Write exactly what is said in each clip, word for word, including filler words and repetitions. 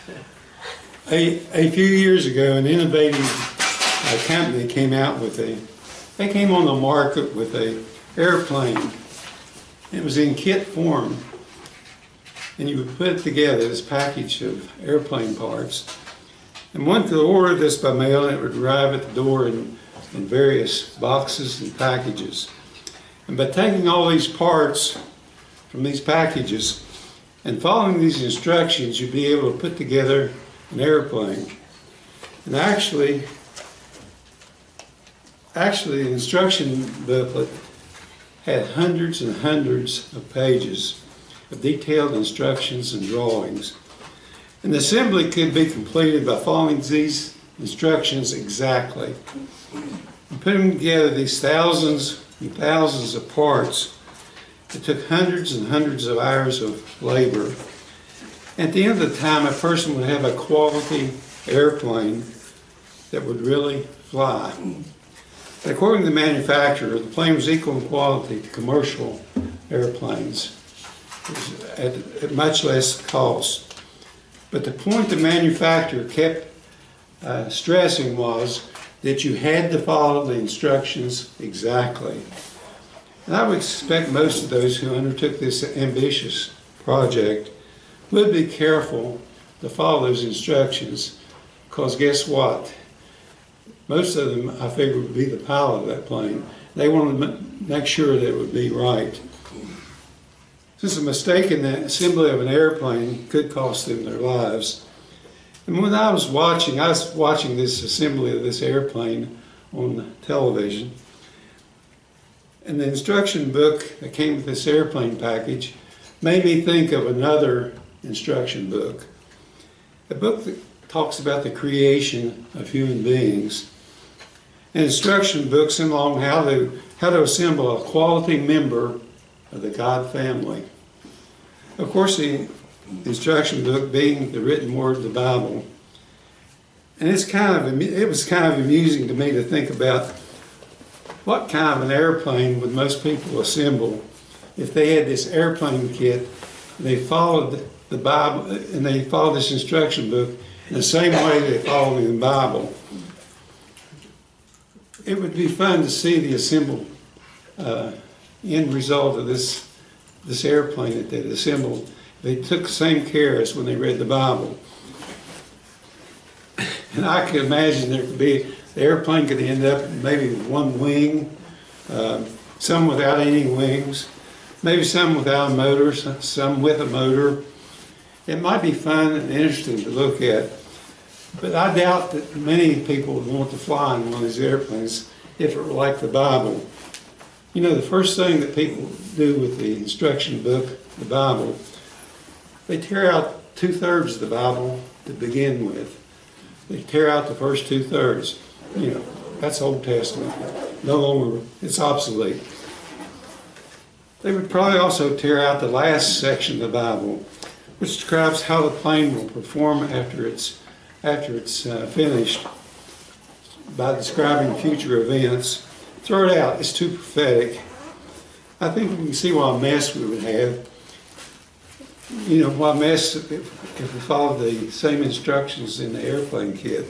A, a few years ago, an innovative uh, company came out with a, they came on the market with a airplane. It was in kit form, and you would put it together, this package of airplane parts. And one could order this by mail, and it would arrive at the door in, in various boxes and packages. And by taking all these parts from these packages and following these instructions, you'd be able to put together an airplane. And actually, actually the instruction booklet had hundreds and hundreds of pages of detailed instructions and drawings. And the assembly could be completed by following these instructions exactly. And putting together these thousands and thousands of parts, it took hundreds and hundreds of hours of labor. At the end of the time, a person would have a quality airplane that would really fly. But according to the manufacturer, the plane was equal in quality to commercial airplanes at, at much less cost. But the point the manufacturer kept uh, stressing was that you had to follow the instructions exactly. And I would expect most of those who undertook this ambitious project would be careful to follow those instructions, because guess what? Most of them, I figure, would be the pilot of that plane. They wanted to make sure that it would be right. Since a mistake in the assembly of an airplane could cost them their lives. And when I was watching, I was watching this assembly of this airplane on television, and the instruction book that came with this airplane package made me think of another instruction book. A book that talks about the creation of human beings. An instruction book sent along how to, how to assemble a quality member of the God family. Of course, the instruction book being the written word of the Bible. And it's kind of, it was kind of amusing to me to think about what kind of an airplane would most people assemble if they had this airplane kit and they followed the Bible, and they followed this instruction book in the same way they followed in the Bible. It would be fun to see the assembled uh, end result of this, this airplane that they'd assembled. They took the same care as when they read the Bible. And I could imagine there could be, the airplane could end up maybe with one wing, uh, some without any wings, maybe some without a motor, some with a motor. It might be fun and interesting to look at, but I doubt that many people would want to fly in one of these airplanes if it were like the Bible. You know, the first thing that people do with the instruction book, the Bible, they tear out two-thirds of the Bible to begin with. They tear out the first two-thirds. You know, that's Old Testament. No longer, it's obsolete. They would probably also tear out the last section of the Bible, which describes how the plane will perform after it's, after it's uh, finished, by describing future events. Throw it out. It's too prophetic. I think we can see what a mess we would have. You know, what a mess if, if we followed the same instructions in the airplane kit.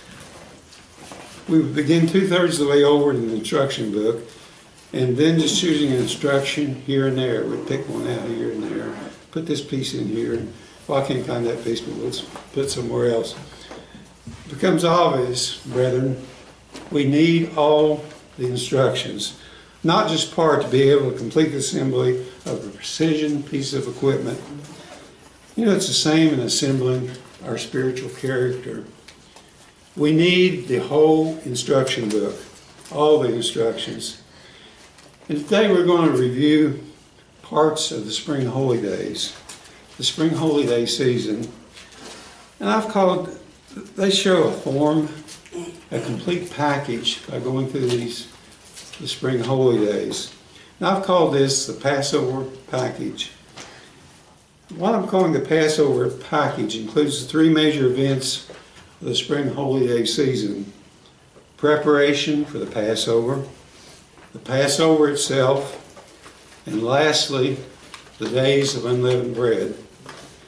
We would begin two-thirds of the way over in the instruction book, and then just choosing an instruction here and there. We'd pick one out here and there. Put this piece in here. Well, I can't find that piece, but let's put it somewhere else. It becomes obvious, brethren, we need all the instructions, not just part to be able to complete the assembly of a precision piece of equipment. You know, it's the same in assembling our spiritual character. We need the whole instruction book, all the instructions. And today we're going to review parts of the Spring Holy Days, the Spring Holy Day season. And I've called, they show a form, a complete package by going through these, the Spring Holy Days. And I've called this the Passover package. What I'm calling the Passover package includes the three major events of the Spring Holy Day season. Preparation for the Passover, the Passover itself, and lastly, the days of unleavened bread.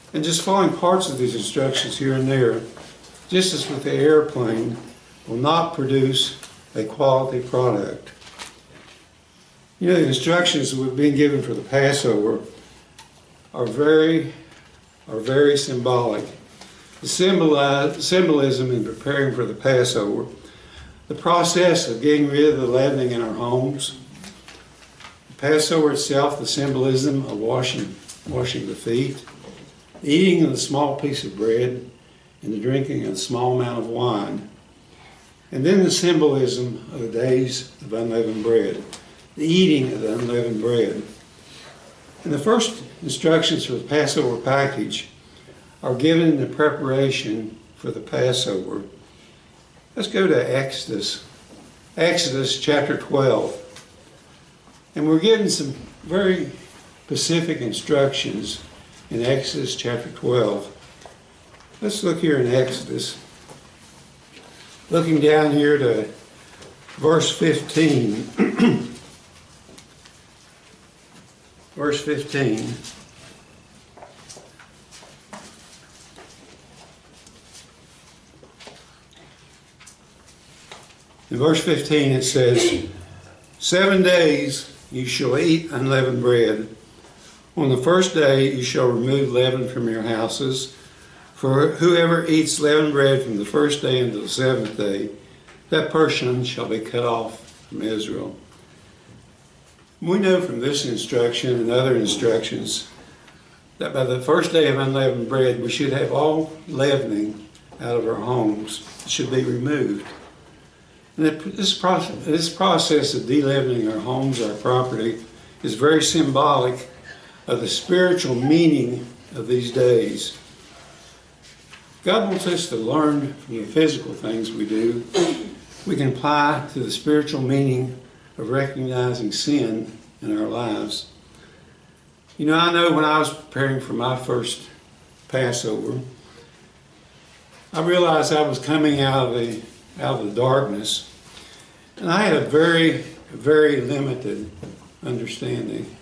and just following parts of these instructions here and there, just as with the airplane, will not produce a quality product. You know, the instructions that we've been given for the Passover are very, are very symbolic. The symboli- symbolism in preparing for the Passover, the process of getting rid of the leavening in our homes, the Passover itself, the symbolism of washing, washing the feet, the eating of a small piece of bread, and the drinking of a small amount of wine. And then the symbolism of the days of unleavened bread, the eating of the unleavened bread. And the first instructions for the Passover package are given in the preparation for the Passover. Let's go to Exodus, Exodus chapter twelve. And we're given some very specific instructions in Exodus chapter twelve. Let's look here in Exodus. Looking down here to verse fifteen. Verse fifteen. In verse fifteen it says, "Seven days you shall eat unleavened bread. On the first day you shall remove leaven from your houses. For whoever eats leavened bread from the first day until the seventh day, that person shall be cut off from Israel." We know from this instruction and other instructions that by the first day of unleavened bread, we should have all leavening out of our homes. It should be removed. And this process, this process of de-leavening our homes, our property, is very symbolic of the spiritual meaning of these days. God wants us to learn from the physical things we do. We can apply to the spiritual meaning of recognizing sin in our lives. You know, I know when I was preparing for my first Passover, I realized I was coming out of the out of the darkness, and I had a very, very limited understanding.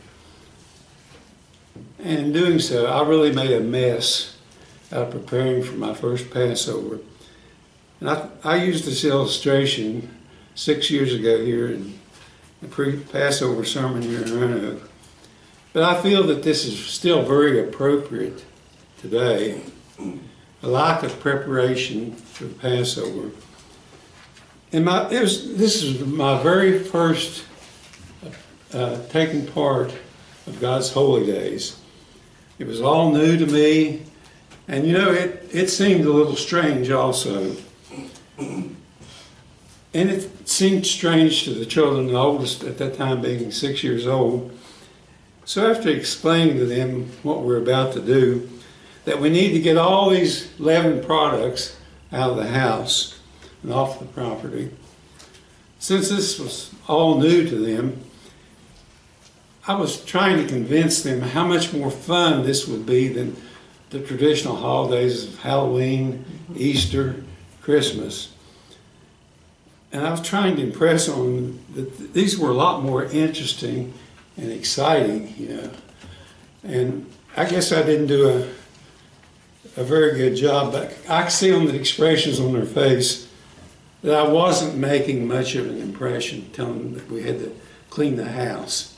And in doing so, I really made a mess out of preparing for my first Passover. And I, I used this illustration six years ago here in the pre-Passover sermon here in Roanoke. But I feel that this is still very appropriate today. A lack of preparation for the Passover. And my, it was, this is my very first uh, taking part of God's holy days. It was all new to me. And you know, it, it seemed a little strange also. And it seemed strange to the children, the oldest at that time being six years old. So after explaining to them what we're about to do, that we need to get all these leavened products out of the house and off the property. Since this was all new to them, I was trying to convince them how much more fun this would be than the traditional holidays of Halloween, Easter, Christmas. And I was trying to impress on them that these were a lot more interesting and exciting, you know. And I guess I didn't do a, a very good job, but I could see on the expressions on their face that I wasn't making much of an impression, telling them that we had to clean the house.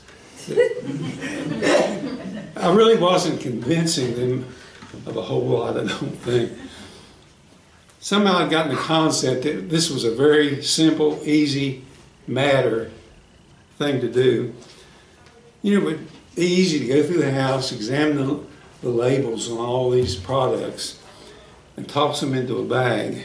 I really wasn't convincing them of a whole lot, I don't think. Somehow I'd gotten the concept that this was a very simple, easy matter thing to do. You know, it would be easy to go through the house, examine the, the labels on all these products, and toss them into a bag.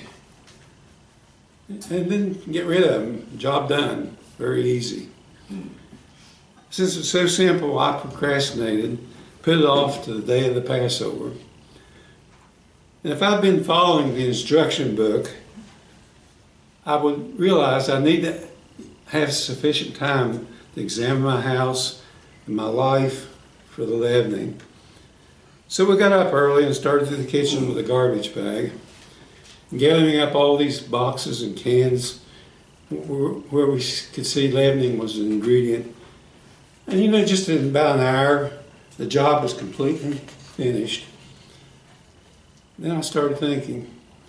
And then get rid of them. Job done. Very easy. Since it's so simple, I procrastinated, put it off to the day of the Passover. And if I'd been following the instruction book, I would realize I need to have sufficient time to examine my house and my life for the leavening. So we got up early and started to the kitchen with a garbage bag, gathering up all these boxes and cans where we could see leavening was an ingredient. And you know, just in about an hour, the job was completely finished. Then I started thinking,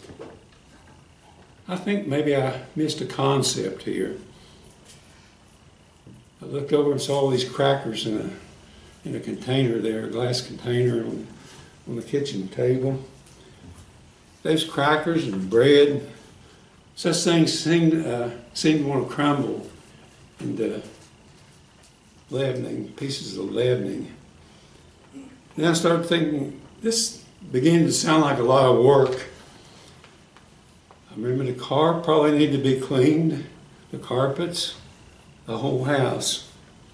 I think maybe I missed a concept here. I looked over and saw all these crackers in a, in a container there, a glass container on, on the kitchen table. Those crackers and bread, such things seemed, uh, seemed to want to crumble into leavening, pieces of leavening. Then I started thinking, this began to sound like a lot of work. I remember the car probably needed to be cleaned, the carpets, the whole house.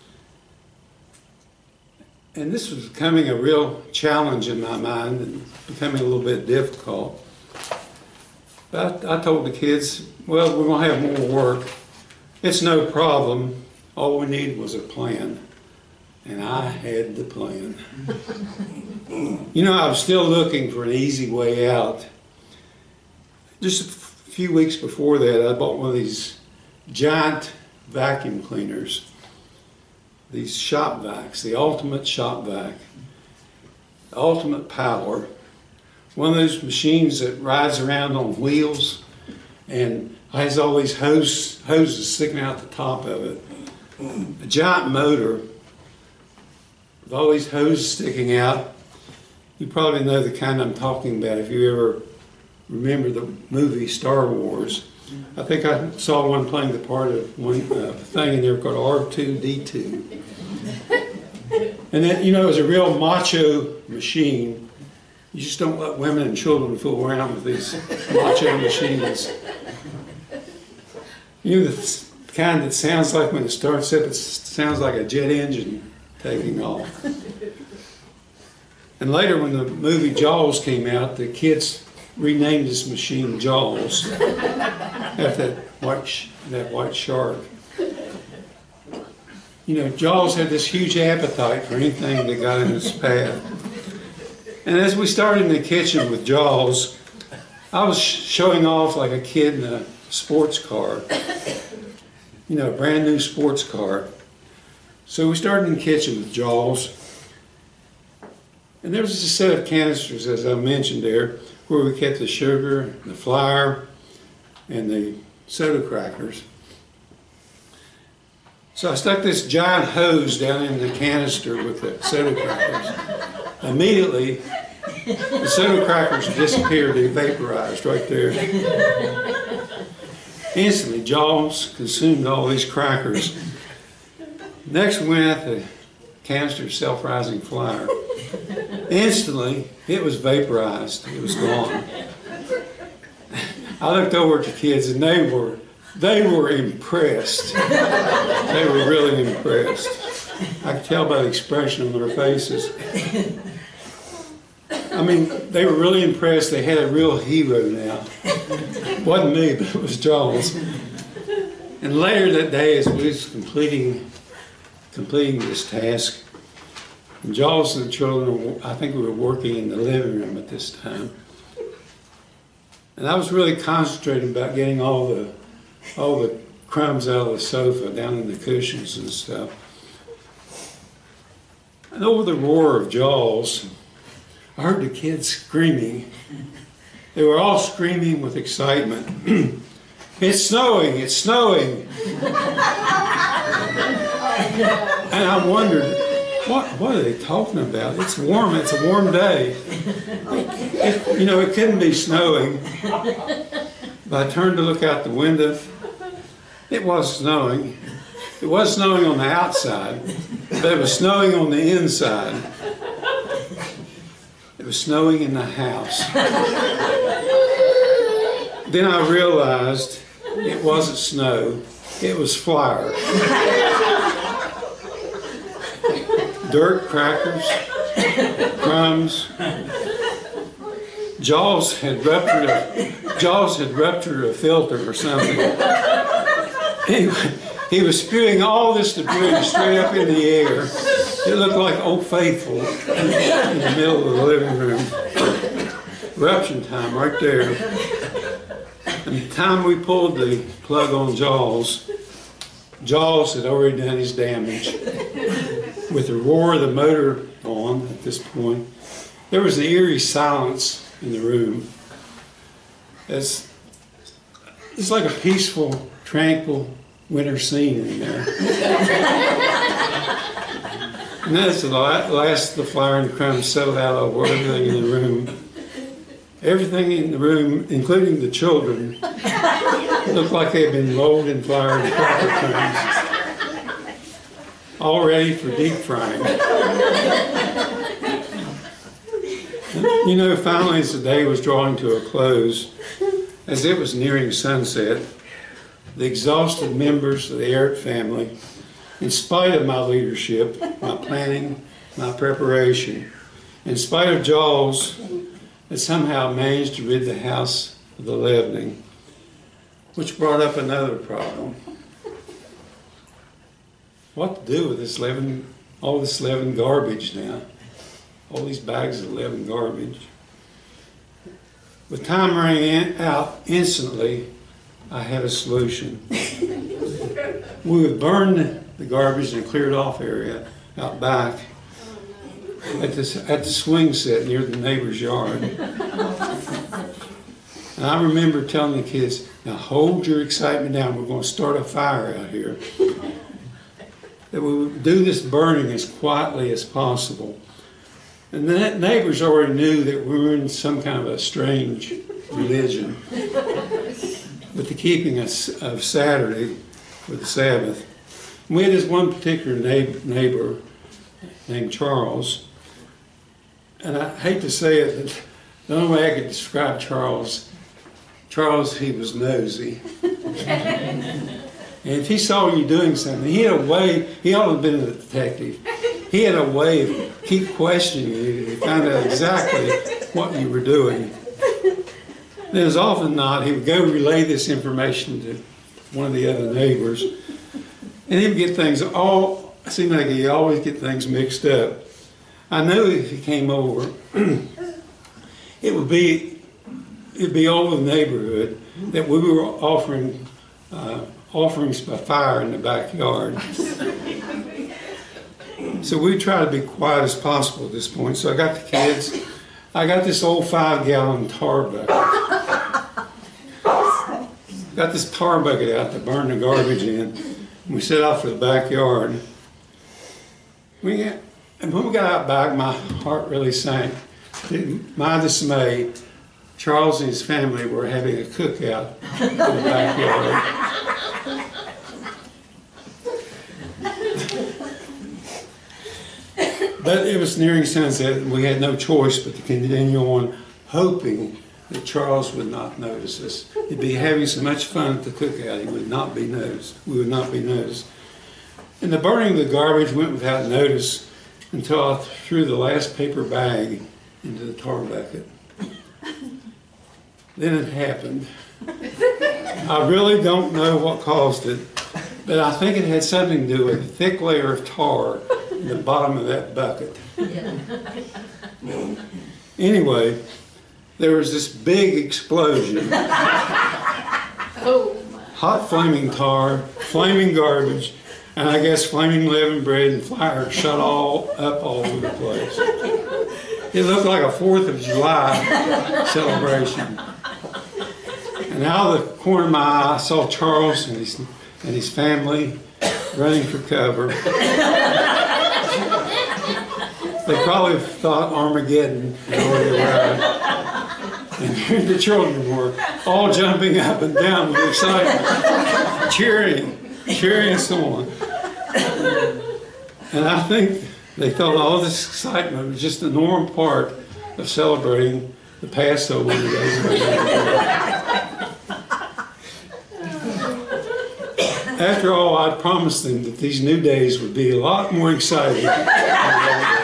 And this was becoming a real challenge in my mind and becoming a little bit difficult. But I, I told the kids, well, we're going to have more work. It's no problem. All we need was a plan. And I had the plan. You know, I was still looking for an easy way out. Just a few weeks before that, I bought one of these giant vacuum cleaners. These shop vacs, the ultimate shop vac. Ultimate power. One of those machines that rides around on wheels and has all these hose, hoses sticking out the top of it. A giant motor with all these hoses sticking out. You probably know the kind I'm talking about if you ever remember the movie Star Wars. I think I saw one playing the part of one uh, thing in there called R two D two. And then, you know, it was a real macho machine. You just don't let women and children fool around with these macho machines. You know, the kind that sounds like when it starts up, it sounds like a jet engine taking off. And later when the movie Jaws came out, the kids renamed this machine Jaws after that white, sh that white shark. You know, Jaws had this huge appetite for anything that got in its path. And as we started in the kitchen with Jaws, I was sh showing off like a kid in a sports car. You know, a brand new sports car. So we started in the kitchen with Jaws. And there was a set of canisters, as I mentioned there, where we kept the sugar, the flour, and the soda crackers. So I stuck this giant hose down in the canister with the soda crackers. Immediately, the soda crackers disappeared, they vaporized right there. Instantly, Jaws consumed all these crackers. Next, we went at the canister of self-rising flour. Instantly, it was vaporized. It was gone. I looked over at the kids, and they were they were impressed. They were really impressed. I could tell by the expression on their faces. I mean, they were really impressed. They had a real hero now. It wasn't me, but it was Jaws. And later that day, as we was completing completing this task, and Jaws and the children, I think we were working in the living room at this time. And I was really concentrating about getting all the all the crumbs out of the sofa, down in the cushions and stuff. And over the roar of Jaws, I heard the kids screaming. They were all screaming with excitement. It's snowing, it's snowing. And I wondered, what, what are they talking about? It's warm, it's a warm day. It, you know, it couldn't be snowing. But I turned to look out the window. It was snowing. It was snowing on the outside, but it was snowing on the inside. It was snowing in the house. Then I realized it wasn't snow, it was flour. Dirt, crackers, crumbs. Jaws had ruptured a, Jaws had ruptured a filter or something. He, he was spewing all this debris straight up in the air. It looked like Old Faithful in the middle of the living room. Eruption time right there. And the time we pulled the plug on Jaws, Jaws had already done his damage. With the roar of the motor on at this point, there was an eerie silence in the room. It's, it's like a peaceful, tranquil winter scene in there. And that's the last the flour and crumbs settled out over everything in the room. Everything in the room, including the children, looked like they had been rolled in flour and cracker crumbs, all ready for deep frying. You know, finally, as the day was drawing to a close, as it was nearing sunset, the exhausted members of the Ehret family, in spite of my leadership, my planning, my preparation, in spite of Jaws, had somehow managed to rid the house of the leavening, which brought up another problem. What to do with this leaven, all this leavened garbage now? All these bags of leavened garbage. With time running in, out instantly, I had a solution. We would burn the garbage in a cleared off area out back at the, at the swing set near the neighbor's yard. And I remember telling the kids, now hold your excitement down, we're going to start a fire out here. That we would do this burning as quietly as possible. And the neighbors already knew that we were in some kind of a strange religion with the keeping of, of Saturday for the Sabbath. And we had this one particular neighbor named Charles. And I hate to say it, but the only way I could describe Charles, Charles, he was nosy. And if he saw you doing something, he had a way, he ought to have been a detective. He had a way of keep questioning you to find out exactly what you were doing. And as often not, he would go relay this information to one of the other neighbors. And he would get things all, it seemed like he always get things mixed up. I knew if he came over, it would be, it'd be all over the neighborhood that we were offering uh, offerings by fire in the backyard. So we try to be quiet as possible at this point. So I got the kids, I got this old five gallon tar bucket. Got this tar bucket out to burn the garbage in. And we set off for the backyard. We got, and when we got out back, my heart really sank. To my dismay, Charles and his family were having a cookout in the backyard. But it was nearing sunset, and we had no choice but to continue on, hoping that Charles would not notice us. He'd be having so much fun at the cookout, he would not be noticed. We would not be noticed. And the burning of the garbage went without notice until I threw the last paper bag into the tar bucket. Then it happened. I really don't know what caused it, but I think it had something to do with a thick layer of tar in the bottom of that bucket. Anyway, there was this big explosion. Oh, Hot flaming tar, flaming garbage, and I guess flaming leavened bread and flour shot all up all over the place. It looked like a fourth of July celebration. And out of the corner of my eye, I saw Charles and his, and his family running for cover. They probably thought Armageddon had already arrived. And here the children were all jumping up and down with excitement, cheering, cheering us on. And I think they thought all this excitement was just a normal part of celebrating the Passover days. After all, I promised them that these new days would be a lot more exciting than the old days.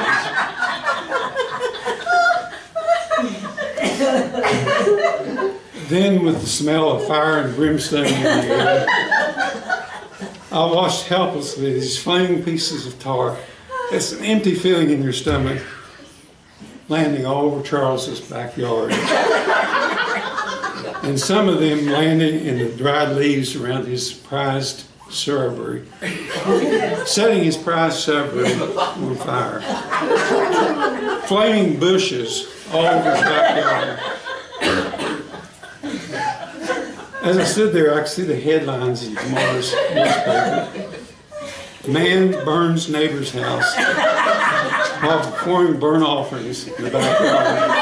Then, with the smell of fire and brimstone in the air, I watched helplessly these flaming pieces of tar. It's an empty feeling in your stomach, landing all over Charles's backyard. And some of them landing in the dried leaves around his prized shrubbery, setting his prized shrubbery on fire. Flaming bushes all over his backyard. As I stood there, I could see the headlines in tomorrow's newspaper. Man burns neighbor's house while performing burnt offerings in the backyard.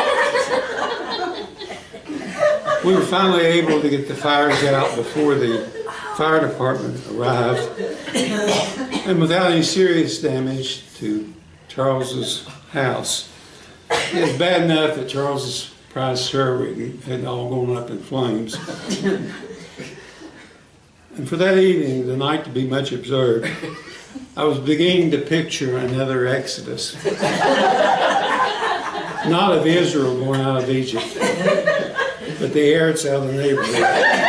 We were finally able to get the fires out before the fire department arrived, and without any serious damage to Charles's house. It was bad enough that Charles's prized cerwig had all gone up in flames. And for that evening, the night to be much observed, I was beginning to picture another Exodus. Not of Israel going out of Egypt, but the Eretz out of the neighborhood,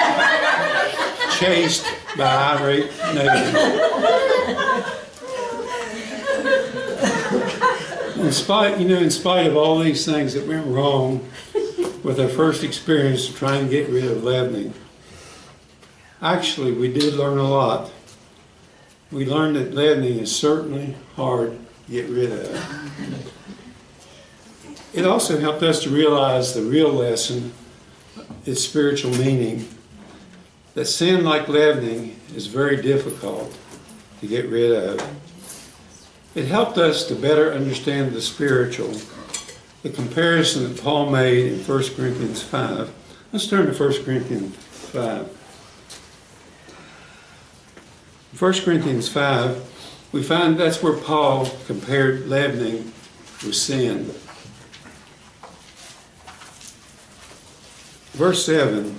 chased by irate neighbors. In spite, you know, in spite of all these things that went wrong with our first experience of trying to get rid of leavening, actually we did learn a lot. We learned that leavening is certainly hard to get rid of. It also helped us to realize the real lesson, its spiritual meaning, that sin like leavening is very difficult to get rid of. It helped us to better understand the spiritual, the comparison that Paul made in First Corinthians five. Let's turn to First Corinthians five. In First Corinthians five, we find that's where Paul compared leavening with sin. Verse seven,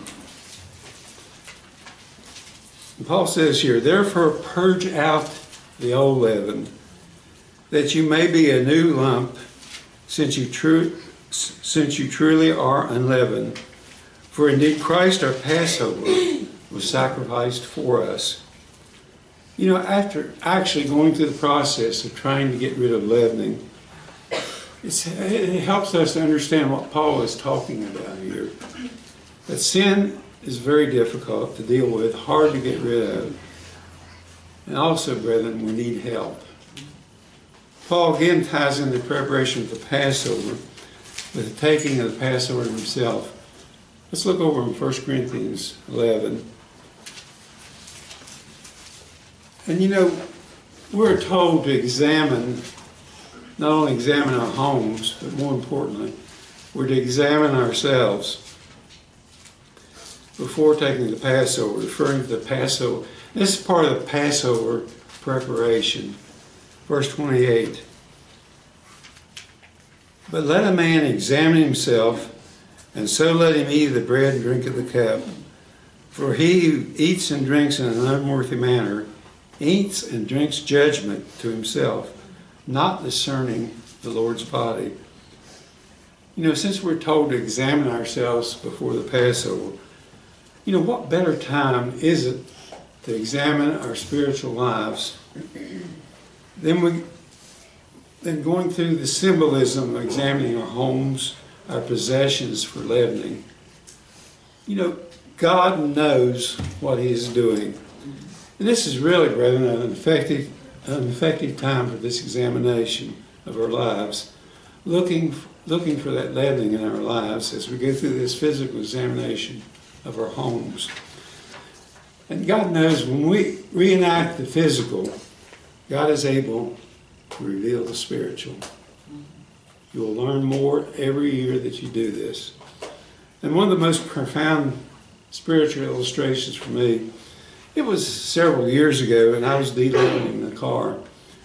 Paul says here, "Therefore purge out the old leaven, that you may be a new lump, since you, tru- since you truly are unleavened. For indeed Christ our Passover was sacrificed for us." You know, after actually going through the process of trying to get rid of leavening, it's, it helps us to understand what Paul is talking about here. That sin is very difficult to deal with, hard to get rid of. And also, brethren, we need help. Paul again ties in the preparation of the Passover with the taking of the Passover himself. Let's look over in First Corinthians eleven. And you know, we're told to examine, not only examine our homes, but more importantly, we're to examine ourselves before taking the Passover, referring to the Passover. This is part of the Passover preparation. Verse twenty-eight. "But let a man examine himself, and so let him eat of the bread and drink of the cup. For he who eats and drinks in an unworthy manner eats and drinks judgment to himself, not discerning the Lord's body." You know, since we're told to examine ourselves before the Passover, you know, what better time is it to examine our spiritual lives than we than going through the symbolism of examining our homes, our possessions for leavening? You know, God knows what He is doing. And this is really, brethren, an effective, an effective time for this examination of our lives, looking, looking for that leavening in our lives as we go through this physical examination of our homes. And God knows when we reenact the physical, God is able to reveal the spiritual. You will learn more every year that you do this. And one of the most profound spiritual illustrations for me, it was several years ago, and I was de-leavening the car.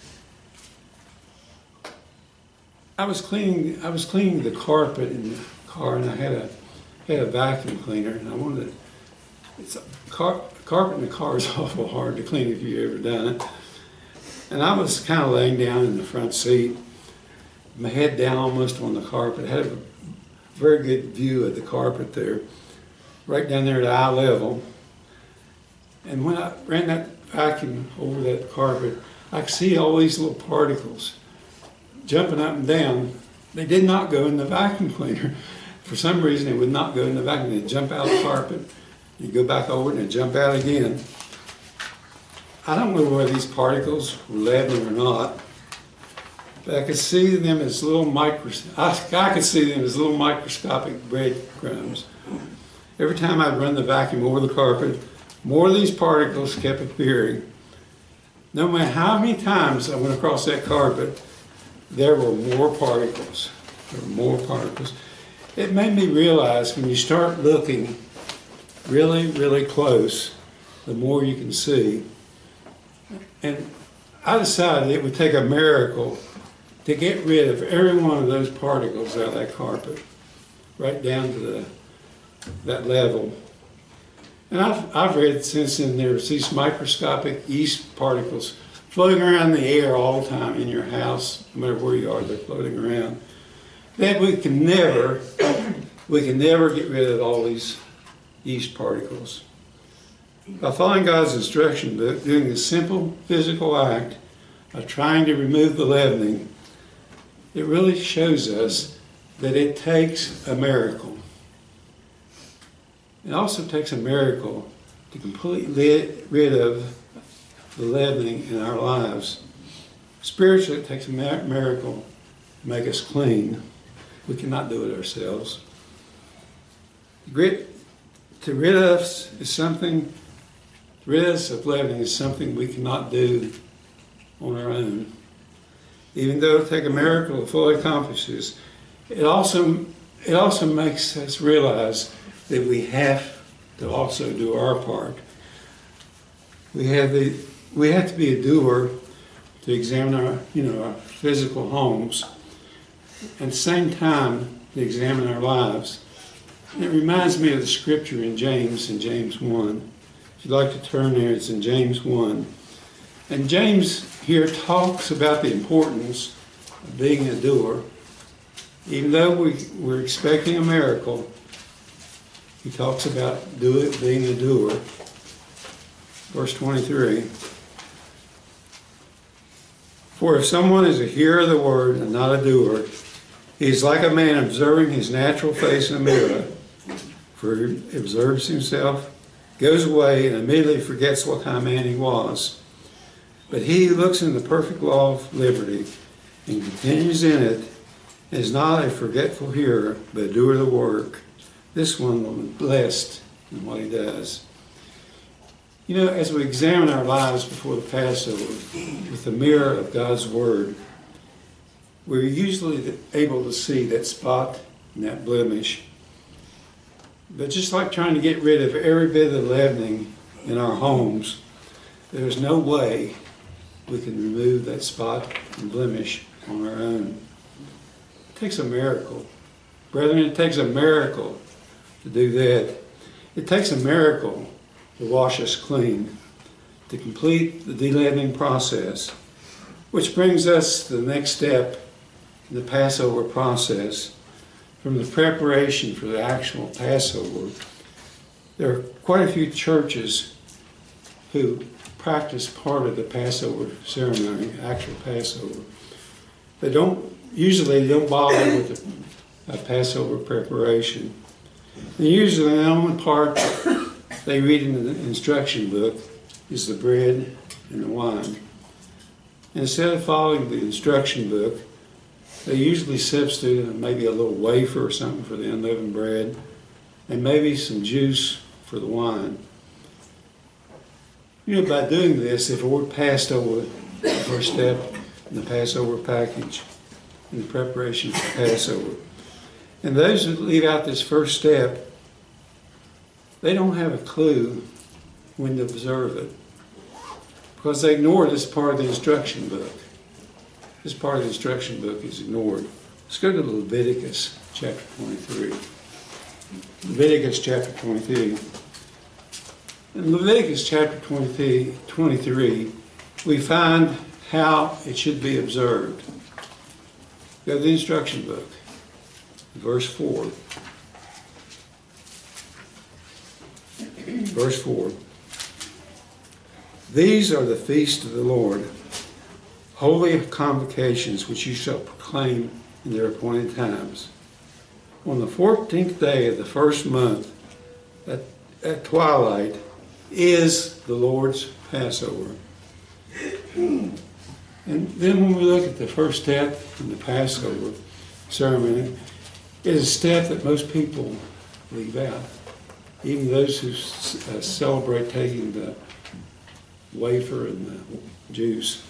I was cleaning. I was cleaning the carpet in the car, and I had a had a vacuum cleaner, and I wanted to. It's a car, carpet in the car is awful hard to clean if you've ever done it. And I was kind of laying down in the front seat, my head down almost on the carpet. I had a very good view of the carpet there, right down there at eye level. And when I ran that vacuum over that carpet, I could see all these little particles jumping up and down. They did not go in the vacuum cleaner. For some reason, they would not go in the vacuum. They'd jump out of the carpet, you go back over it, and they'd jump out again. I don't know whether these particles were leavening or not, but I could see them as little micros. I, I could see them as little microscopic breadcrumbs. every time I'd run the vacuum over the carpet, more of these particles kept appearing. No matter how many times I went across that carpet, there were more particles. There were more particles. It made me realize when you start looking really, really close, the more you can see. And I decided it would take a miracle to get rid of every one of those particles out of that carpet, right down to the, that level. And I've, I've read since then there's these microscopic yeast particles floating around in the air all the time in your house, no matter where you are, they're floating around. That we can never, we can never get rid of all these yeast particles. By following God's instruction book, doing the simple physical act of trying to remove the leavening, it really shows us that it takes a miracle. It also takes a miracle to completely get rid of the leavening in our lives. Spiritually, it takes a miracle to make us clean. We cannot do it ourselves. Grit, to rid us is something, to rid us of leavening is something we cannot do on our own. Even though it takes a miracle to fully accomplish this, it also, it also makes us realize that we have to also do our part. We have the we have to be a doer to examine our you know our physical homes, and at the same time to examine our lives. And it reminds me of the scripture in James, in James one. If you'd like to turn there, it's in James one. And James here talks about the importance of being a doer. Even though we, we're expecting a miracle, he talks about do it, being a doer. Verse twenty-three. For if someone is a hearer of the word and not a doer, he is like a man observing his natural face in a mirror. For he observes himself, goes away, and immediately forgets what kind of man he was. But he who looks in the perfect law of liberty and continues in it is not a forgetful hearer, but a doer of the work. This one will be blessed in what he does. You know, as we examine our lives before the Passover with the mirror of God's Word, we're usually able to see that spot and that blemish. But just like trying to get rid of every bit of leavening in our homes, there's no way we can remove that spot and blemish on our own. It takes a miracle. Brethren, it takes a miracle to do that. It takes a miracle to wash us clean, to complete the de-leavening process, which brings us to the next step in the Passover process. From the preparation for the actual Passover, there are quite a few churches who practice part of the Passover ceremony, actual Passover. They don't, usually they don't bother with the uh, Passover preparation. And usually the only part they read in the instruction book is the bread and the wine. And instead of following the instruction book, they usually substitute maybe a little wafer or something for the unleavened bread, and maybe some juice for the wine. You know, by doing this, if we're passed over the first step in the Passover package, in the preparation for Passover, and those who leave out this first step, they don't have a clue when to observe it, because they ignore this part of the instruction book. This part of the instruction book is ignored. Let's go to Leviticus chapter twenty-three. Leviticus chapter twenty-three. In Leviticus chapter twenty-three, twenty-three, we find how it should be observed. Go to the instruction book, verse four. Verse four. These are the feasts of the Lord, holy convocations which you shall proclaim in their appointed times. On the fourteenth day of the first month, at, at twilight, is the Lord's Passover. And then when we look at the first step in the Passover ceremony, it is a step that most people leave out. even those who uh, celebrate taking the wafer and the juice.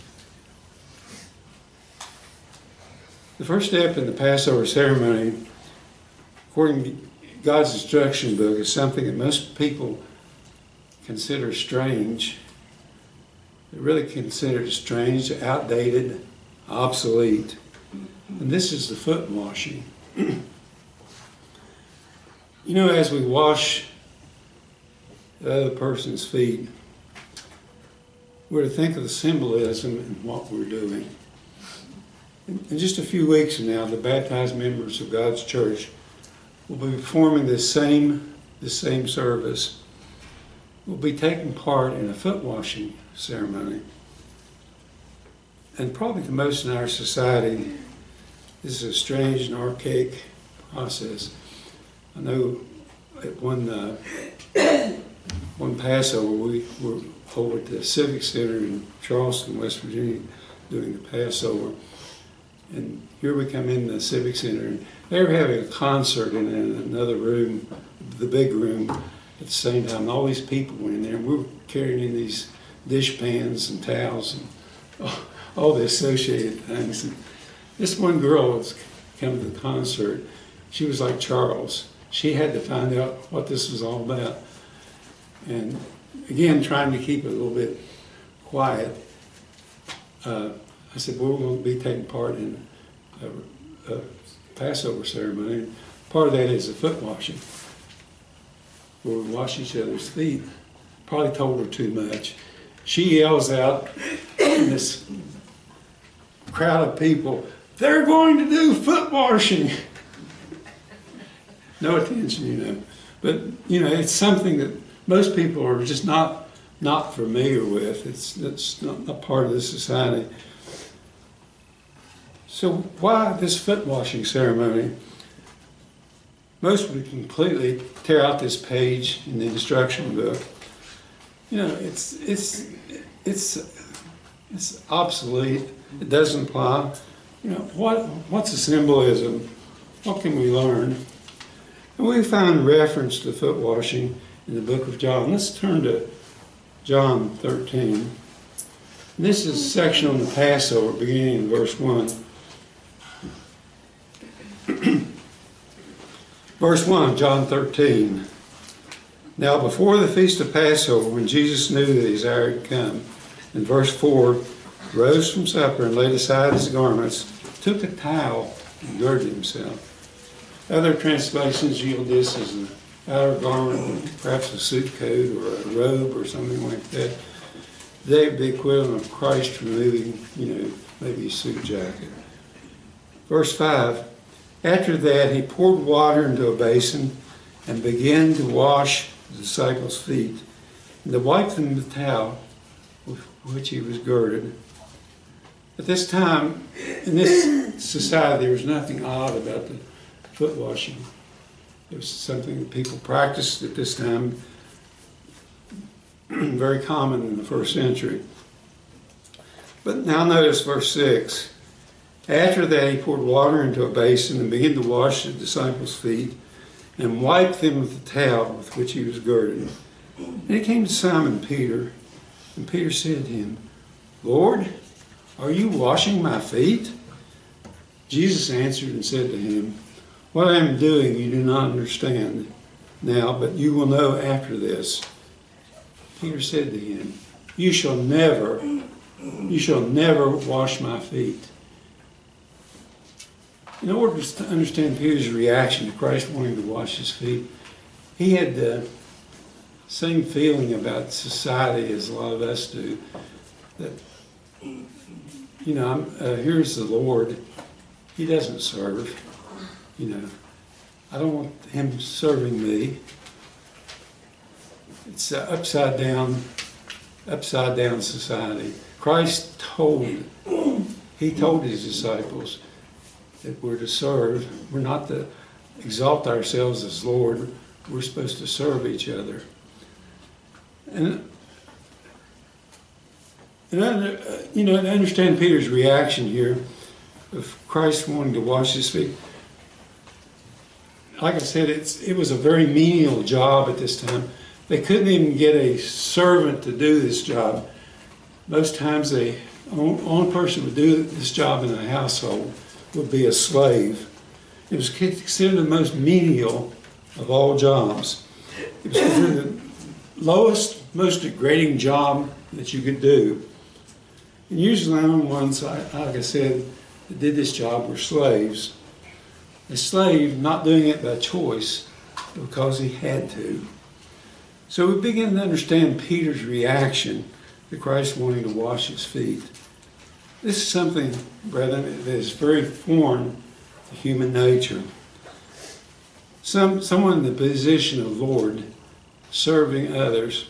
The first step in the Passover ceremony, according to God's instruction book, is something that most people consider strange. They really consider it strange, outdated, obsolete. And this is the foot washing. You know, as we wash the other person's feet, we're to think of the symbolism in what we're doing. In just a few weeks from now, the baptized members of God's church will be performing this same, this same service. Will be taking part in a foot washing ceremony. And probably the most in our society, this is a strange and archaic process. I know at one, uh, one Passover, we were over at the Civic Center in Charleston, West Virginia, doing the Passover. And here we come in the Civic Center, and they were having a concert in another room, the big room, at the same time. All these people were in there, and we were carrying in these dish pans and towels and all the associated things. And this one girl was coming to the concert. She was like Charles. She had to find out what this was all about. And again, trying to keep it a little bit quiet, uh, I said, well, we're going to be taking part in a, a Passover ceremony. Part of that is the foot washing, where we wash each other's feet. Probably told her too much. She yells out in this crowd of people, they're going to do foot washing. No attention, you know. But, you know, it's something that most people are just not not familiar with. It's, it's not, not part of the society. So why this foot washing ceremony? Most would completely tear out this page in the instruction book. You know, it's it's it's it's obsolete. It doesn't apply. You know, what what's the symbolism? What can we learn? And we find reference to foot washing in the book of John. Let's turn to John thirteen. And this is a section on the Passover, beginning in verse one. Verse one, John thirteen. Now before the feast of Passover, when Jesus knew that his hour had come, in verse four, rose from supper and laid aside his garments, took a towel and girded himself. Other translations yield this as an outer garment, perhaps a suit coat or a robe or something like that. They would be equivalent of Christ removing, you know, maybe a suit jacket. Verse five, after that he poured water into a basin and began to wash the disciples' feet and to wipe them with the towel with which he was girded. At this time, in this society, there was nothing odd about the foot washing. It was something that people practiced at this time, very common in the first century. But now notice verse six. After that he poured water into a basin and began to wash the disciples' feet and wiped them with the towel with which he was girded. And he came to Simon Peter, and Peter said to him, Lord, are you washing my feet? Jesus answered and said to him, what I am doing you do not understand now, but you will know after this. Peter said to him, you shall never, you shall never wash my feet. In order to understand Peter's reaction to Christ wanting to wash his feet, he had the same feeling about society as a lot of us do. That, you know, I'm, uh, here's the Lord. He doesn't serve. You know, I don't want him serving me. It's uh, upside down, upside down society. Christ told, he told his disciples that we're to serve. We're not to exalt ourselves as Lord. We're supposed to serve each other. And, and I, you know, to understand Peter's reaction here of Christ wanting to wash his feet, like I said, it's, it was a very menial job at this time. They couldn't even get a servant to do this job. Most times the only person who would do this job in a household would be a slave. It was considered the most menial of all jobs. It was considered the lowest, most degrading job that you could do. And usually the only ones, like I said, that did this job were slaves. A slave not doing it by choice, but because he had to. So we begin to understand Peter's reaction to Christ wanting to wash his feet. This is something, brethren, that is very foreign to human nature. Some, someone in the position of Lord, serving others,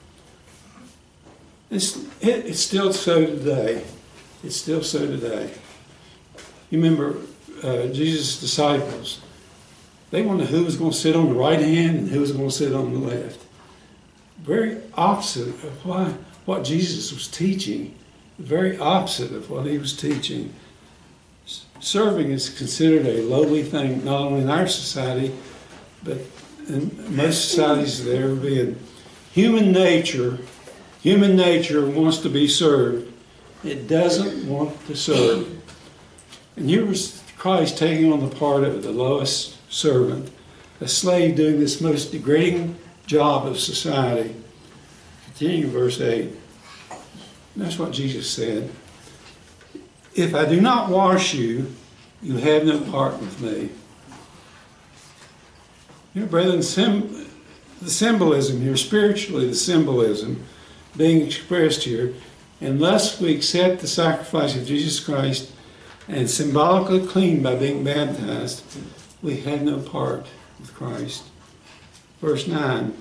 it's, it, it's still so today. It's still so today. You remember uh, Jesus' disciples, they wanted who was going to sit on the right hand and who was going to sit on the left. Very opposite of why, what Jesus was teaching. Very opposite of what he was teaching. Serving is considered a lowly thing, not only in our society, but in most societies that ever been. Human nature, human nature wants to be served. It doesn't want to serve. And here was Christ taking on the part of the lowest servant, a slave doing this most degrading job of society. Continuing verse eight. That's what Jesus said. If I do not wash you, you have no part with me. You know, brethren, sim- the symbolism here, spiritually the symbolism being expressed here, unless we accept the sacrifice of Jesus Christ and symbolically clean by being baptized, we have no part with Christ. Verse nine,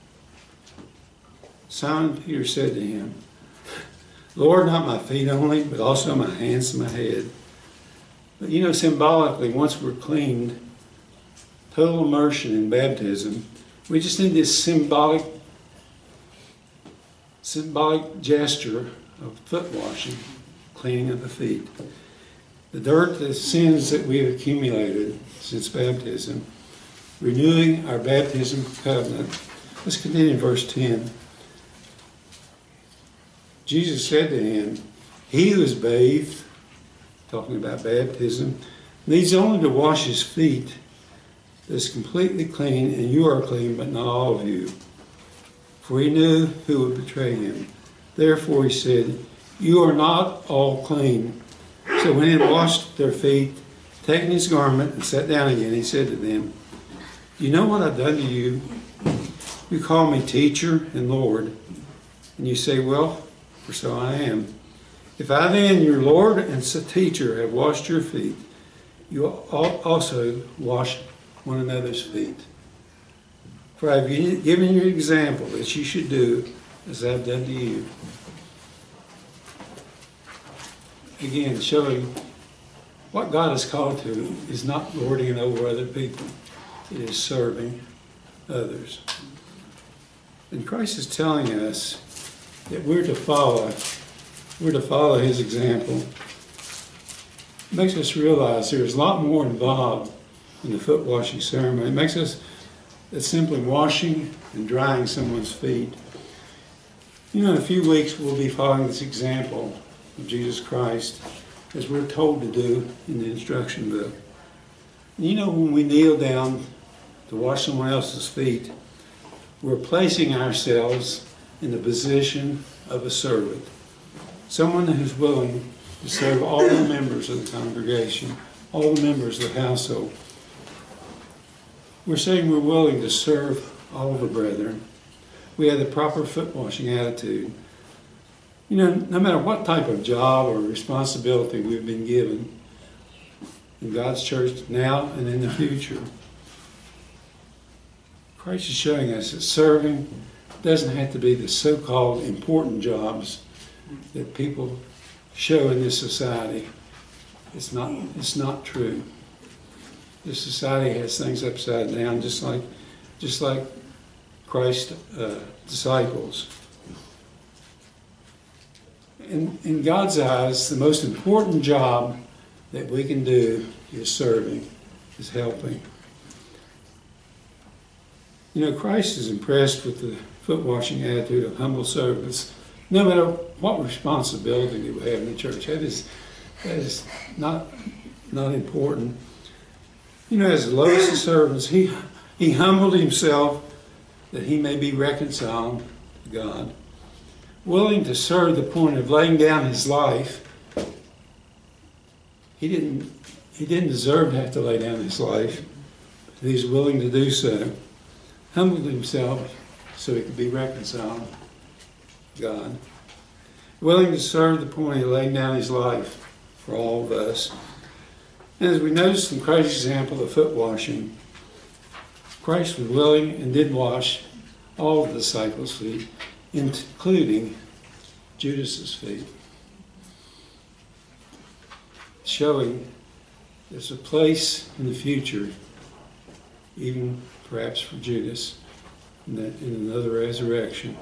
Simon Peter said to him, Lord, not my feet only, but also my hands and my head. But you know, symbolically, once we're cleaned, total immersion in baptism, we just need this symbolic, symbolic gesture of foot washing, cleaning of the feet. The dirt, the sins that we have accumulated since baptism, renewing our baptism covenant. Let's continue in verse ten. Jesus said to him, he who is bathed, talking about baptism, needs only to wash his feet, is completely clean, and you are clean, but not all of you. For he knew who would betray him. Therefore he said, you are not all clean. So when he had washed their feet, taking his garment and sat down again, he said to them, you know what I've done to you? You call me teacher and Lord, and you say, well, for so I am. If I then, your Lord and teacher, have washed your feet, you also wash one another's feet. For I have given you an example that you should do as I have done to you. Again, showing what God has called to is not lording it over other people. It is serving others. And Christ is telling us that we're to follow, we're to follow his example. It makes us realize there's a lot more involved in the foot washing ceremony. It makes us that simply washing and drying someone's feet. You know, in a few weeks we'll be following this example of Jesus Christ as we're told to do in the instruction book. And you know, when we kneel down to wash someone else's feet, we're placing ourselves in the position of a servant, someone who's willing to serve all the members of the congregation, all the members of the household. We're saying we're willing to serve all the brethren. We have the proper foot washing attitude. You know, no matter what type of job or responsibility we've been given in God's church now and in the future, Christ is showing us that serving doesn't have to be the so-called important jobs that people show in this society. It's not, it's not true. This society has things upside down, just like, just like Christ's uh, disciples. In, in God's eyes, the most important job that we can do is serving, is helping. You know, Christ is impressed with the foot-washing attitude of humble servants, no matter what responsibility they would have in the church. That is, that is not, not important. You know, as the lowest of servants, he, he humbled himself that he may be reconciled to God, willing to serve the point of laying down his life. He didn't, he didn't deserve to have to lay down his life, but he's willing to do so. Humbled himself so he could be reconciled to God. Willing to serve the point of laying down his life for all of us. And as we notice in Christ's example of foot washing, Christ was willing and did wash all the disciples' feet, including Judas's feet, showing there's a place in the future, even perhaps for Judas, in, that, in another resurrection.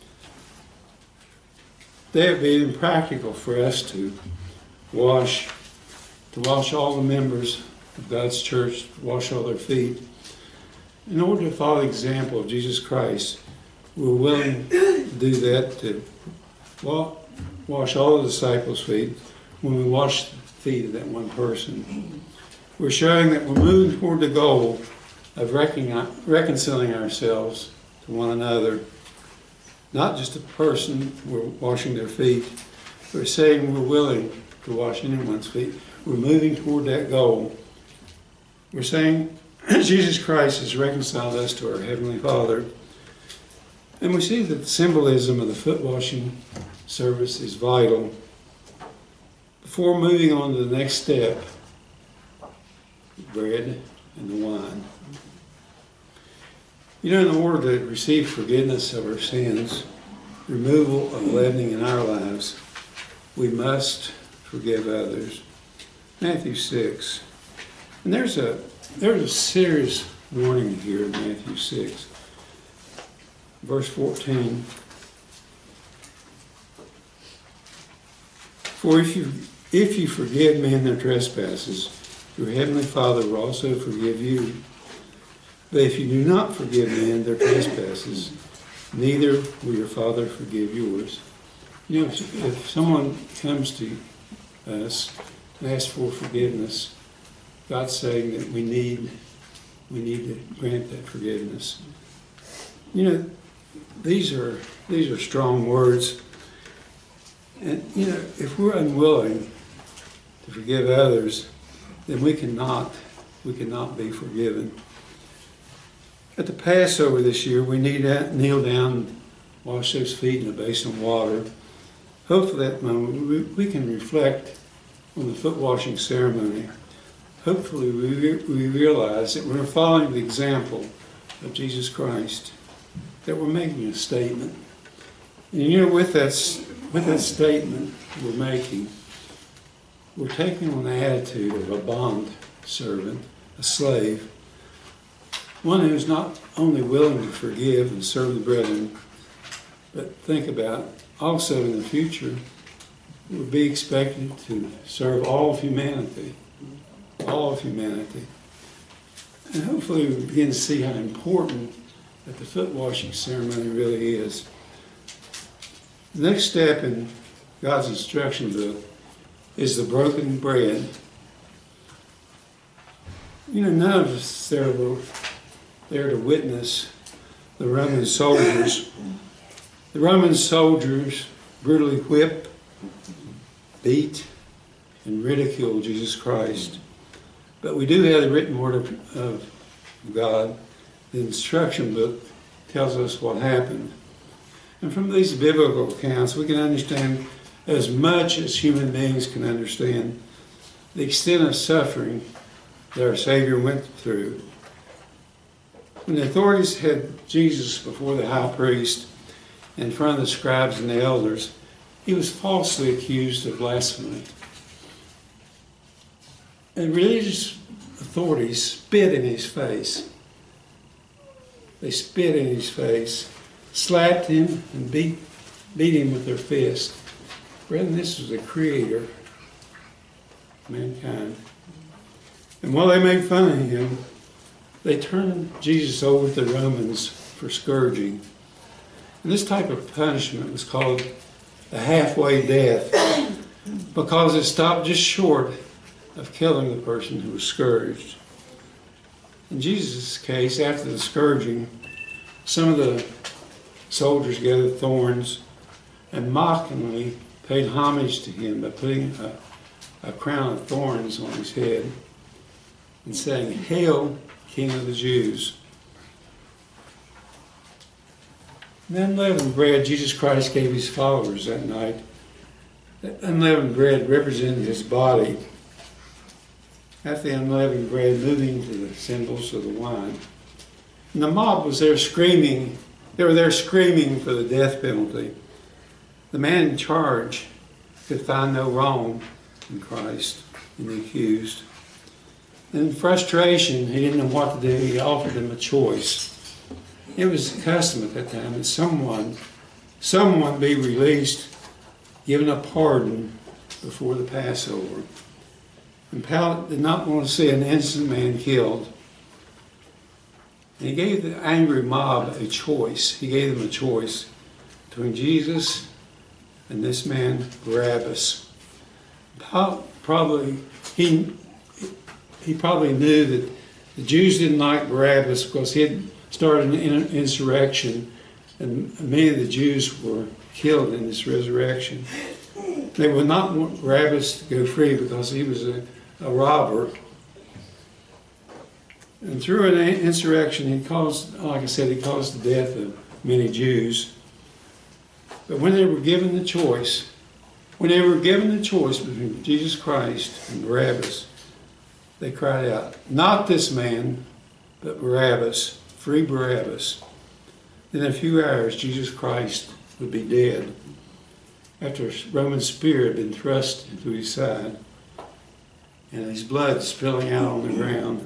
That would be impractical for us to wash, to wash all the members of God's church, to wash all their feet. In order to follow the example of Jesus Christ, we're willing to do that, to wash all the disciples' feet when we wash the feet of that one person. We're showing that we're moving toward the goal of reconciling ourselves to one another. Not just a person we're washing their feet. We're saying we're willing to wash anyone's feet. We're moving toward that goal. We're saying Jesus Christ has reconciled us to our Heavenly Father. And we see that the symbolism of the foot washing service is vital. Before moving on to the next step, the bread and the wine. You know, in order to receive forgiveness of our sins, removal of leavening in our lives, we must forgive others. Matthew six. And there's a there's a serious warning here in Matthew six. Verse fourteen. For if you if you forgive men their trespasses, your heavenly Father will also forgive you. But if you do not forgive men their trespasses, neither will your Father forgive yours. You know, if, if someone comes to us and asks for forgiveness, God's saying that we need, we need to grant that forgiveness. You know, these are these are strong words. And you know, if we're unwilling to forgive others, then we cannot we cannot be forgiven. At the Passover this year, we need to kneel down and wash those feet in a basin of water. Hopefully at that moment we, we can reflect on the foot washing ceremony. Hopefully we, we realize that we're following the example of Jesus Christ, that we're making a statement. And you know, with that, with that statement we're making, we're taking on the attitude of a bond servant, a slave, one who's not only willing to forgive and serve the brethren, but think about also in the future will be expected to serve all of humanity, all of humanity. And hopefully we begin to see how important that the foot washing ceremony really is. The next step in God's instruction book is the broken bread. You know, none of us there were there to witness the Roman soldiers. The Roman soldiers brutally whip, beat, and ridicule Jesus Christ. But we do have the written word of, of God. The instruction book tells us what happened. And from these biblical accounts, we can understand as much as human beings can understand the extent of suffering that our Savior went through. When the authorities had Jesus before the high priest in front of the scribes and the elders, he was falsely accused of blasphemy. And religious authorities spit in his face. They spit in his face, slapped him, and beat, beat him with their fist. Brethren, this was the creator of mankind. And while they made fun of him, they turned Jesus over to the Romans for scourging. And this type of punishment was called the halfway death because it stopped just short of killing the person who was scourged. In Jesus' case, after the scourging, some of the soldiers gathered thorns and mockingly paid homage to him by putting a, a crown of thorns on his head and saying, "Hail, King of the Jews." And the unleavened bread Jesus Christ gave his followers that night, that unleavened bread represented his body. After the unleavened bread, moving to the symbols of the wine. And the mob was there screaming, they were there screaming for the death penalty. The man in charge could find no wrong in Christ and the accused. And in frustration, he didn't know what to do. He offered them a choice. It was custom at that time that someone, someone be released, given a pardon before the Passover. And Pilate did not want to see an innocent man killed. And he gave the angry mob a choice. He gave them a choice between Jesus and this man, Barabbas. Pilate probably, he, he probably knew that the Jews didn't like Barabbas because he had started an insurrection, and many of the Jews were killed in this resurrection. They would not want Barabbas to go free because he was a, a robber. And through an insurrection, he caused, like I said, he caused the death of many Jews. But when they were given the choice, when they were given the choice between Jesus Christ and Barabbas, they cried out, "Not this man, but Barabbas, free Barabbas." In a few hours, Jesus Christ would be dead after a Roman spear had been thrust into his side and his blood spilling out on the ground.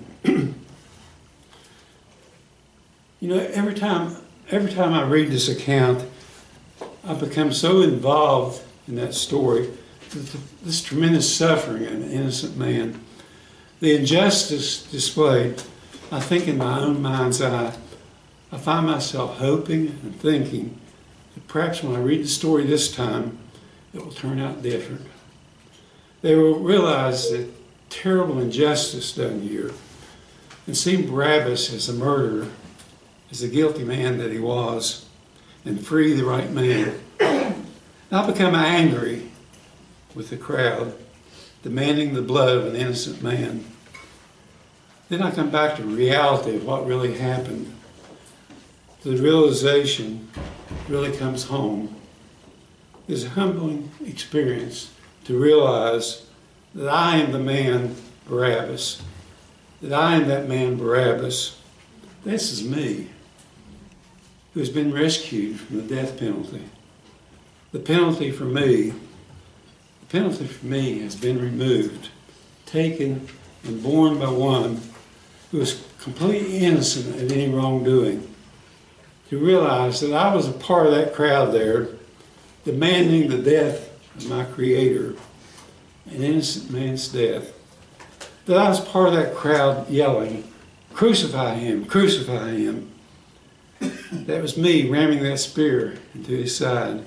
You know, every time, every time I read this account, I become so involved in that story, this tremendous suffering of an innocent man, the injustice displayed. I think in my own mind's eye, I find myself hoping and thinking that perhaps when I read the story this time, it will turn out different. They will realize the terrible injustice done here and see Barabbas as a murderer, as the guilty man that he was, and free the right man. I become angry with the crowd, demanding the blood of an innocent man. Then I come back to the reality of what really happened. The realization really comes home. It's a humbling experience to realize that I am the man Barabbas, that I am that man Barabbas. This is me, who has been rescued from the death penalty. The penalty for me, the penalty for me has been removed, taken and borne by one who is completely innocent of any wrongdoing. To realize that I was a part of that crowd there, demanding the death of my Creator, an innocent man's death. That I was part of that crowd yelling, "Crucify him, crucify him." That was me ramming that spear into his side.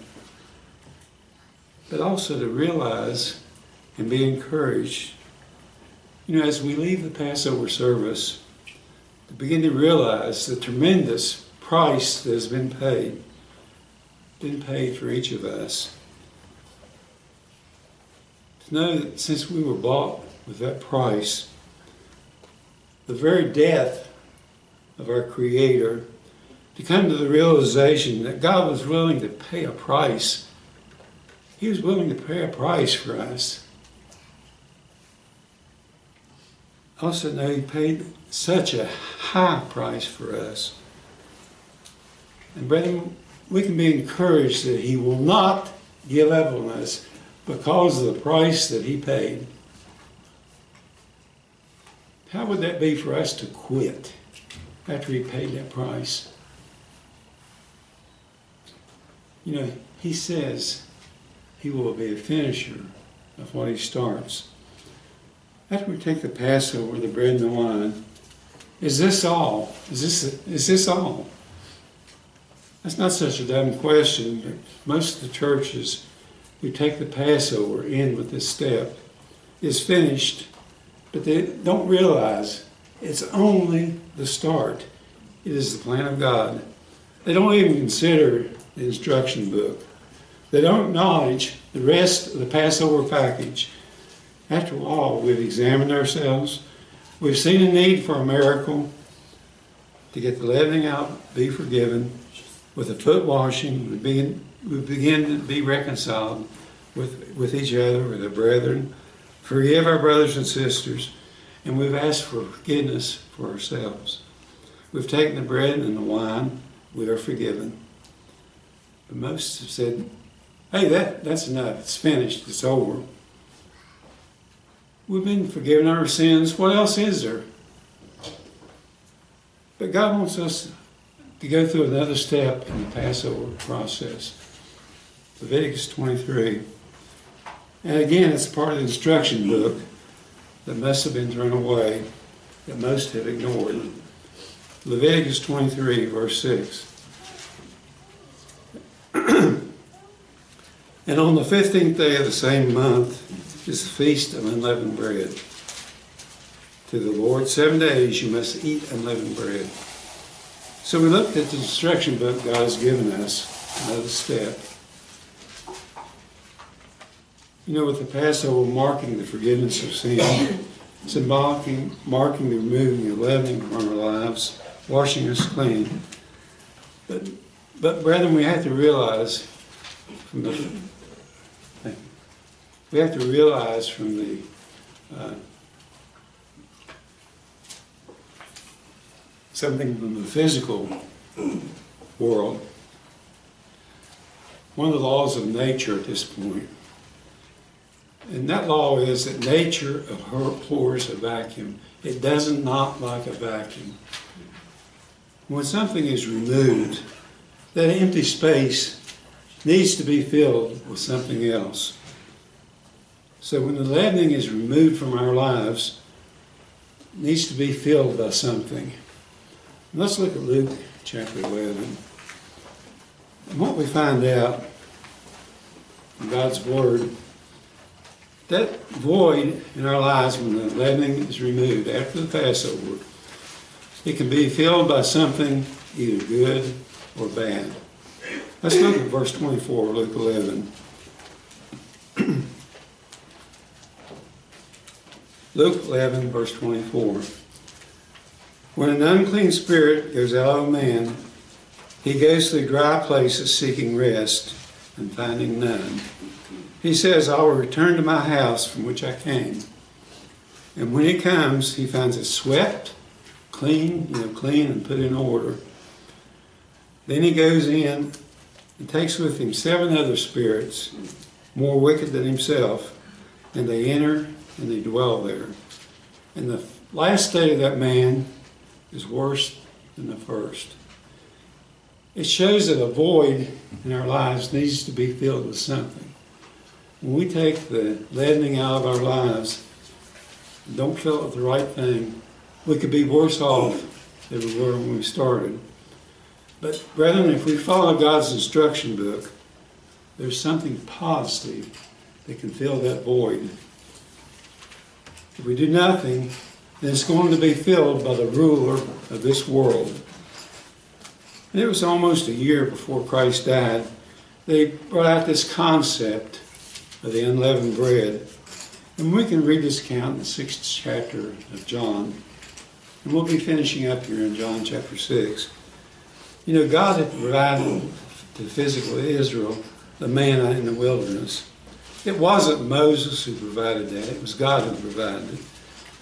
But also to realize and be encouraged, you know, as we leave the Passover service, to begin to realize the tremendous price that has been paid, been paid for each of us. To know that since we were bought with that price, the very death of our Creator, to come to the realization that God was willing to pay a price. He was willing to pay a price for us. Also know He paid such a high price for us. And brethren, we can be encouraged that He will not give up on us because of the price that He paid. How would that be for us to quit after He paid that price? You know, He says He will be a finisher of what He starts. After we take the Passover, the bread and the wine, Is this all? Is this, is this all? That's not such a dumb question, but most of the churches who take the Passover in with this step is finished, but they don't realize it's only the start. It is the plan of God. They don't even consider the instruction book. They don't acknowledge the rest of the Passover package. After all, we've examined ourselves. We've seen a need for a miracle to get the leavening out, be forgiven. With the foot washing, we begin, we begin to be reconciled with, with each other, with our brethren. Forgive our brothers and sisters. And we've asked for forgiveness for ourselves. We've taken the bread and the wine. We are forgiven. But most have said, hey, that, that's enough. It's finished. It's over. We've been forgiven our sins. What else is there? But God wants us to go through another step in the Passover process. Leviticus twenty-three. And again, it's part of the instruction book that must have been thrown away, that most have ignored. Leviticus twenty-three, verse six. And on the fifteenth day of the same month is the feast of unleavened bread. To the Lord, seven days you must eat unleavened bread. So we looked at the instruction book God has given us, another step. You know, with the Passover marking the forgiveness of sin, symbolically marking the removing of leavening from our lives, washing us clean. But, but brethren, we have to realize from the we have to realize from the uh, something from the physical world. One of the laws of nature at this point. And that law is that nature abhors a vacuum. It does not like a vacuum. When something is removed, that empty space needs to be filled with something else. So when the leavening is removed from our lives, it needs to be filled by something. Let's look at Luke chapter eleven. And what we find out in God's Word, that void in our lives when the leavening is removed after the Passover, it can be filled by something either good or bad. Let's look at verse twenty-four, Luke eleven. Luke eleven, verse twenty-four. When an unclean spirit goes out of a man, he goes to dry places seeking rest and finding none. He says, I will return to my house from which I came. And when he comes, he finds it swept, clean, you know, clean and put in order. Then he goes in and takes with him seven other spirits, more wicked than himself, and they enter and they dwell there. And the last state of that man is worse than the first. It shows that a void in our lives needs to be filled with something. When we take the leavening out of our lives, and don't fill it with the right thing, we could be worse off than we were when we started. But brethren, if we follow God's instruction book, there's something positive that can fill that void. If we do nothing, then it's going to be filled by the ruler of this world. And it was almost a year before Christ died. They brought out this concept of the unleavened bread. And we can read this account in the sixth chapter of John. And we'll be finishing up here in John chapter six. You know, God had provided to physical Israel the manna in the wilderness. It wasn't Moses who provided that. It was God who provided it.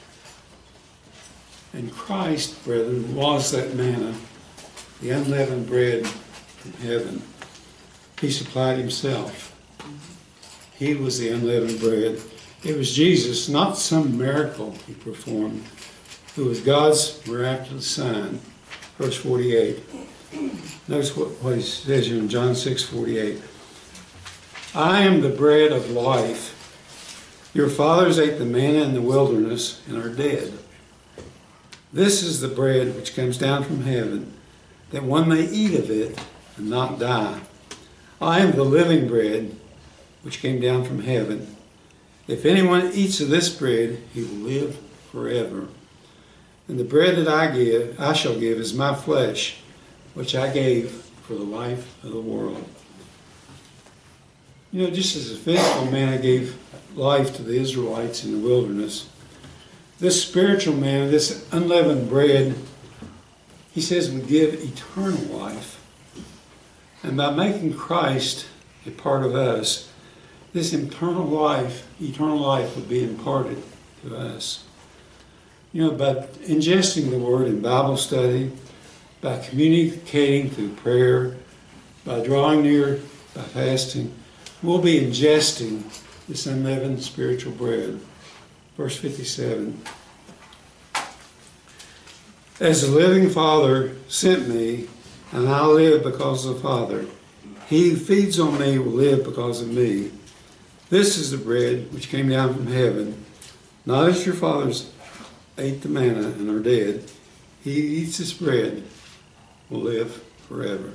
And Christ, brethren, was that manna, the unleavened bread from heaven. He supplied himself. He was the unleavened bread. It was Jesus, not some miracle he performed, who was God's miraculous sign. Verse forty-eight. Notice what, what he says here in John six forty-eight. I am the bread of life. Your fathers ate the manna in the wilderness and are dead. This is the bread which comes down from heaven, that one may eat of it and not die. I am the living bread which came down from heaven. If anyone eats of this bread, he will live forever. And the bread that I give, I shall give, is my flesh, which I gave for the life of the world. You know, just as a physical manna gave life to the Israelites in the wilderness, this spiritual manna, this unleavened bread, he says would give eternal life. And by making Christ a part of us, this eternal life, eternal life would be imparted to us. You know, by ingesting the Word in Bible study, by communicating through prayer, by drawing near, by fasting, we'll be ingesting this unleavened spiritual bread. Verse fifty-seven. As the living Father sent me, and I live because of the Father, he who feeds on me will live because of me. This is the bread which came down from heaven, not as your fathers ate the manna and are dead. He who eats this bread will live forever.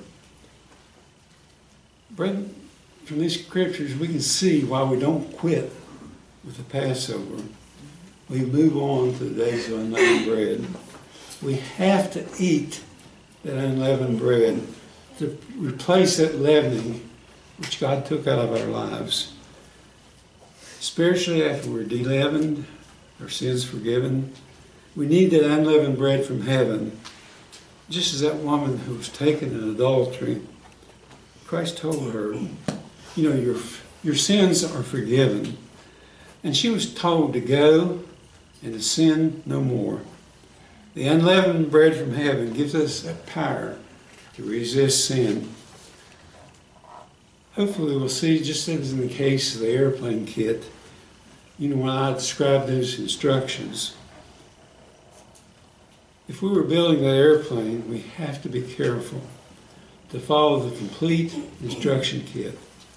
Brethren, from these scriptures we can see why we don't quit with the Passover. We move on to the days of unleavened bread. We have to eat that unleavened bread to replace that leavening which God took out of our lives. Spiritually, after we're de-leavened, our sins forgiven, we need that unleavened bread from heaven. Just as that woman who was taken in adultery, Christ told her, you know, your, your sins are forgiven. And she was told to go and to sin no more. The unleavened bread from heaven gives us that power to resist sin. Hopefully we'll see, just as in the case of the airplane kit, you know, when I described those instructions, if we were building that airplane, we have to be careful to follow the complete instruction kit.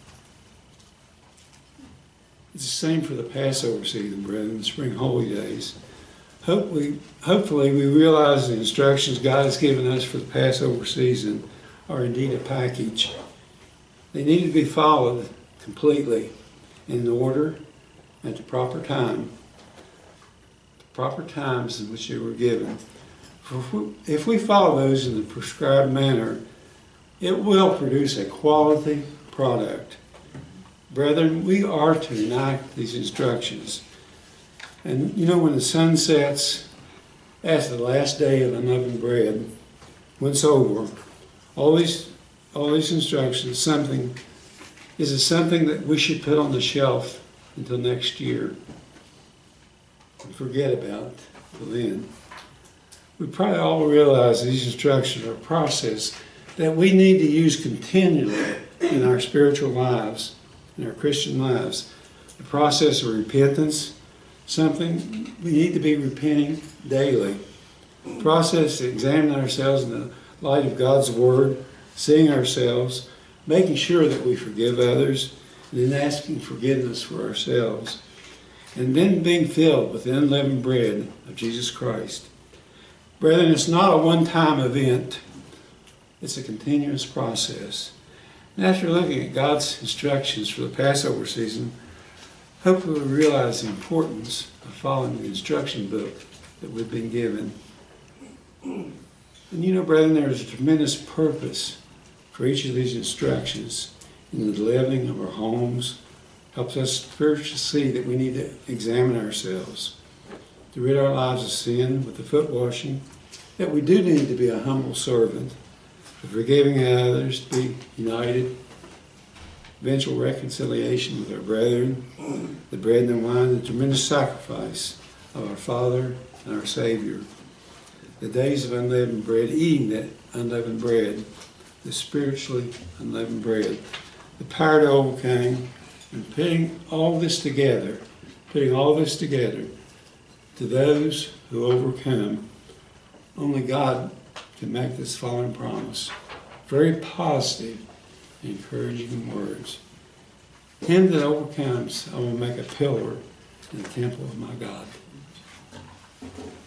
It's the same for the Passover season, brethren, the spring holy days. Hope we, hopefully we realize the instructions God has given us for the Passover season are indeed a package. They need to be followed completely in order at the proper time, the proper times in which they were given. If we, if we follow those in the prescribed manner, it will produce a quality product. Brethren, we are to enact these instructions. And you know, when the sun sets after the last day of unleavened bread, when it's over, all these, all these instructions, something, is it something that we should put on the shelf until next year and forget about till then? We probably all realize these instructions are a process that we need to use continually in our spiritual lives, in our Christian lives. The process of repentance, something we need to be repenting daily. The process to examine ourselves in the light of God's Word, seeing ourselves, making sure that we forgive others, and then asking forgiveness for ourselves. And then being filled with the unleavened bread of Jesus Christ. Brethren, it's not a one-time event. It's a continuous process. And after looking at God's instructions for the Passover season, hopefully we realize the importance of following the instruction book that we've been given. And you know, brethren, there's a tremendous purpose for each of these instructions in the leavening of our homes. Helps us spiritually see that we need to examine ourselves, to rid our lives of sin with the foot washing, that we do need to be a humble servant, for forgiving others, to be united, eventual reconciliation with our brethren, the bread and the wine, the tremendous sacrifice of our Father and our Savior. The days of unleavened bread, eating that unleavened bread, the spiritually unleavened bread, the power to overcome, and putting all this together, putting all this together to those who overcome. Only God can make this following promise. Very positive, encouraging words. Him that overcomes, I will make a pillar in the temple of my God.